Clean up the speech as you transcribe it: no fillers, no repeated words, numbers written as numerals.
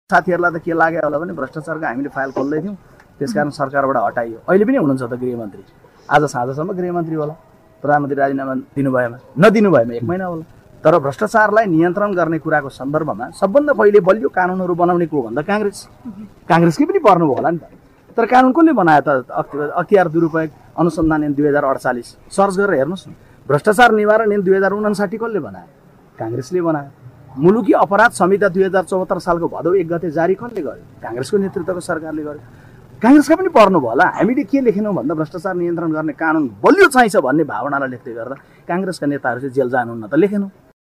साथीहरूलाई त के लाग्यो होला भने भ्रष्टाचारको हामीले फाइल खोल्दै थियौँ, त्यसकारण सरकारबाट हटाइयो। अहिले पनि हुनुहुन्छ त गृहमन्त्री, आज साँझसम्म गृहमन्त्री होला, प्रधानमन्त्री राजीनामा दिनुभएमा नदिनु भएमा 1 महिना होला। तर भ्रष्टाचारलाई नियन्त्रण गर्ने कुराको सन्दर्भमा सबभन्दा पहिले बलियो कानुनहरू बनाउने को भन्दा काङ्ग्रेसकै पनि पर्नुभयो होला नि त। तर कानुन कसले बनायो त? अख्तियार दुरुपयोग अनुसन्धान ऐन 2048 सर्च गरेर हेर्नुहोस् न। भ्रष्टाचार निवारण ऐन 2059 कसले बनायो? काङ्ग्रेसले बनायो। मुलुकी अपराध संहिता 2074 सालको भदौ 1 गते जारी कसले गर्यो? काङ्ग्रेसको नेतृत्वको सरकारले गर्यो। काङ्ग्रेसका पनि पर्नुभयो होला। हामीले के लेखेनौँ भन्दा भ्रष्टाचार नियन्त्रण गर्ने कानुन बलियो चाहिन्छ भन्ने भावनालाई लेख्दै गर्दा काङ्ग्रेसका नेताहरू चाहिँ जेल जानुहुन्न त लेखेनौँ।